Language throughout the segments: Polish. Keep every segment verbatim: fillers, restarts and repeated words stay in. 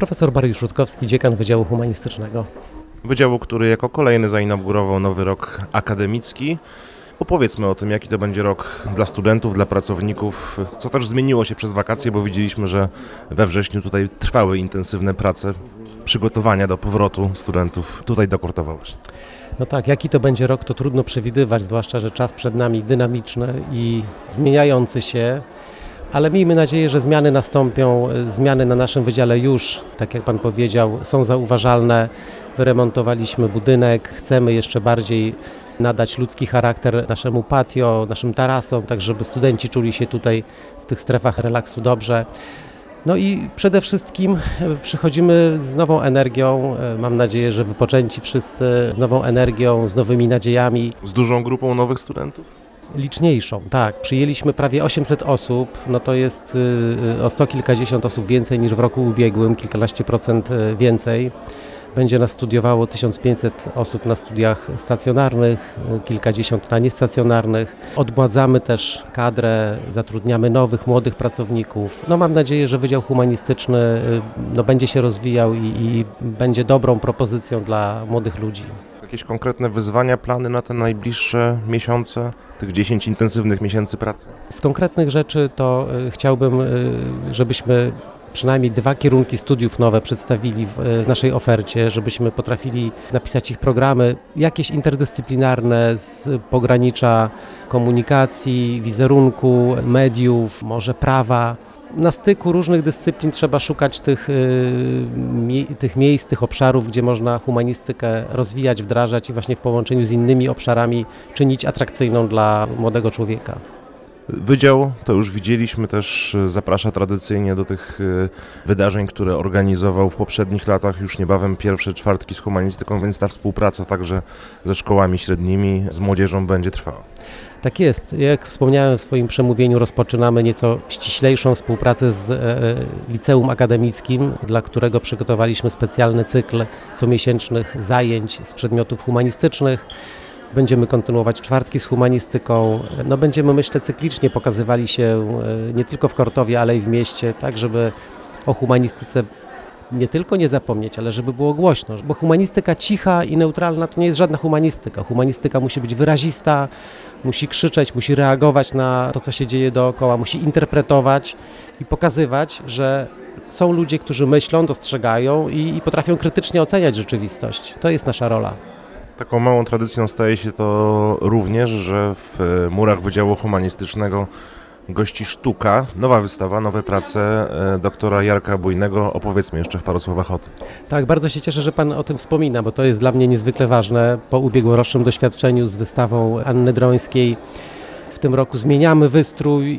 Profesor Mariusz Rutkowski, dziekan Wydziału Humanistycznego. Wydziału, który jako kolejny zainaugurował nowy rok akademicki. Opowiedzmy o tym, jaki to będzie rok dla studentów, dla pracowników, co też zmieniło się przez wakacje, bo widzieliśmy, że we wrześniu tutaj trwały intensywne prace, przygotowania do powrotu studentów tutaj do Kortowa właśnie. No tak, jaki to będzie rok, to trudno przewidywać, zwłaszcza, że czas przed nami dynamiczny i zmieniający się, ale miejmy nadzieję, że zmiany nastąpią, zmiany na naszym wydziale już, tak jak Pan powiedział, są zauważalne. Wyremontowaliśmy budynek, chcemy jeszcze bardziej nadać ludzki charakter naszemu patio, naszym tarasom, tak żeby studenci czuli się tutaj w tych strefach relaksu dobrze. No i przede wszystkim przychodzimy z nową energią, mam nadzieję, że wypoczęci wszyscy, z nową energią, z nowymi nadziejami. Z dużą grupą nowych studentów? Liczniejszą, tak. Przyjęliśmy prawie osiemset osób, no to jest o sto kilkadziesiąt osób więcej niż w roku ubiegłym, kilkanaście procent więcej. Będzie nas studiowało tysiąc pięćset osób na studiach stacjonarnych, kilkadziesiąt na niestacjonarnych. Odmładzamy też kadrę, zatrudniamy nowych, młodych pracowników. No mam nadzieję, że Wydział Humanistyczny no, będzie się rozwijał i, i będzie dobrą propozycją dla młodych ludzi. Jakieś konkretne wyzwania, plany na te najbliższe miesiące, tych dziesięć intensywnych miesięcy pracy? Z konkretnych rzeczy to y, chciałbym, y, żebyśmy przynajmniej dwa kierunki studiów nowe przedstawili w naszej ofercie, żebyśmy potrafili napisać ich programy, jakieś interdyscyplinarne z pogranicza komunikacji, wizerunku, mediów, może prawa. Na styku różnych dyscyplin trzeba szukać tych, mie- tych miejsc, tych obszarów, gdzie można humanistykę rozwijać, wdrażać i właśnie w połączeniu z innymi obszarami czynić atrakcyjną dla młodego człowieka. Wydział, to już widzieliśmy, też zaprasza tradycyjnie do tych wydarzeń, które organizował w poprzednich latach, już niebawem pierwsze czwartki z humanistyką, więc ta współpraca także ze szkołami średnimi, z młodzieżą będzie trwała. Tak jest. Jak wspomniałem w swoim przemówieniu, rozpoczynamy nieco ściślejszą współpracę z e, liceum akademickim, dla którego przygotowaliśmy specjalny cykl comiesięcznych zajęć z przedmiotów humanistycznych. Będziemy kontynuować czwartki z humanistyką. No będziemy, myślę, cyklicznie pokazywali się nie tylko w Kortowie, ale i w mieście, tak żeby o humanistyce nie tylko nie zapomnieć, ale żeby było głośno. Bo humanistyka cicha i neutralna to nie jest żadna humanistyka. Humanistyka musi być wyrazista, musi krzyczeć, musi reagować na to, co się dzieje dookoła, musi interpretować i pokazywać, że są ludzie, którzy myślą, dostrzegają i, i potrafią krytycznie oceniać rzeczywistość. To jest nasza rola. Taką małą tradycją staje się to również, że w murach Wydziału Humanistycznego gości sztuka, nowa wystawa, nowe prace doktora Jarka Bujnego. Opowiedzmy jeszcze w paru słowach o tym. Tak, bardzo się cieszę, że Pan o tym wspomina, bo to jest dla mnie niezwykle ważne. Po ubiegłorocznym doświadczeniu z wystawą Anny Drońskiej w tym roku zmieniamy wystrój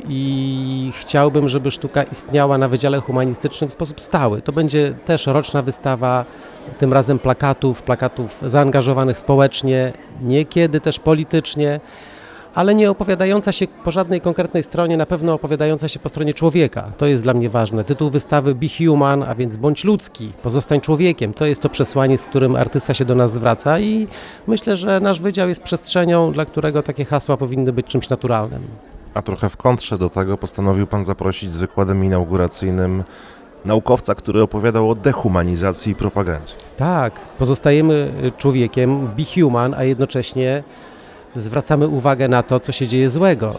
i chciałbym, żeby sztuka istniała na Wydziale Humanistycznym w sposób stały. To będzie też roczna wystawa, tym razem plakatów, plakatów zaangażowanych społecznie, niekiedy też politycznie, ale nie opowiadająca się po żadnej konkretnej stronie, na pewno opowiadająca się po stronie człowieka. To jest dla mnie ważne. Tytuł wystawy Be Human, a więc bądź ludzki, pozostań człowiekiem. To jest to przesłanie, z którym artysta się do nas zwraca i myślę, że nasz wydział jest przestrzenią, dla którego takie hasła powinny być czymś naturalnym. A trochę w kontrze do tego postanowił Pan zaprosić z wykładem inauguracyjnym naukowca, który opowiadał o dehumanizacji i propagandzie. Tak, pozostajemy człowiekiem, be human, a jednocześnie zwracamy uwagę na to, co się dzieje złego.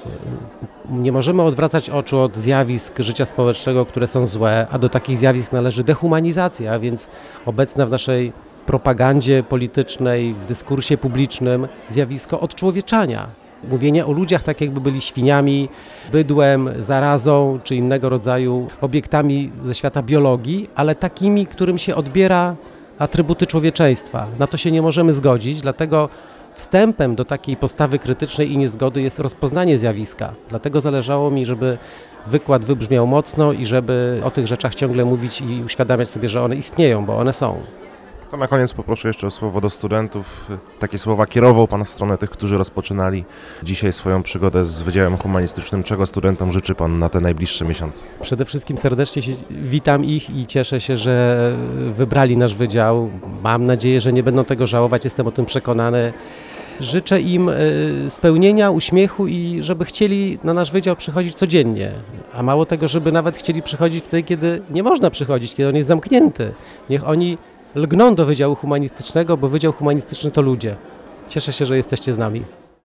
Nie możemy odwracać oczu od zjawisk życia społecznego, które są złe, a do takich zjawisk należy dehumanizacja, a więc obecna w naszej propagandzie politycznej, w dyskursie publicznym zjawisko odczłowieczania. Mówienie o ludziach tak, jakby byli świniami, bydłem, zarazą czy innego rodzaju obiektami ze świata biologii, ale takimi, którym się odbiera atrybuty człowieczeństwa. Na to się nie możemy zgodzić, dlatego wstępem do takiej postawy krytycznej i niezgody jest rozpoznanie zjawiska. Dlatego zależało mi, żeby wykład wybrzmiał mocno i żeby o tych rzeczach ciągle mówić i uświadamiać sobie, że one istnieją, bo one są. To na koniec poproszę jeszcze o słowo do studentów. Takie słowa kierował Pan w stronę tych, którzy rozpoczynali dzisiaj swoją przygodę z Wydziałem Humanistycznym. Czego studentom życzy Pan na te najbliższe miesiące? Przede wszystkim serdecznie się witam ich i cieszę się, że wybrali nasz wydział. Mam nadzieję, że nie będą tego żałować, jestem o tym przekonany. Życzę im spełnienia, uśmiechu i żeby chcieli na nasz wydział przychodzić codziennie. A mało tego, żeby nawet chcieli przychodzić wtedy, kiedy nie można przychodzić, kiedy on jest zamknięty. Niech oni lgną do Wydziału Humanistycznego, bo Wydział Humanistyczny to ludzie. Cieszę się, że jesteście z nami.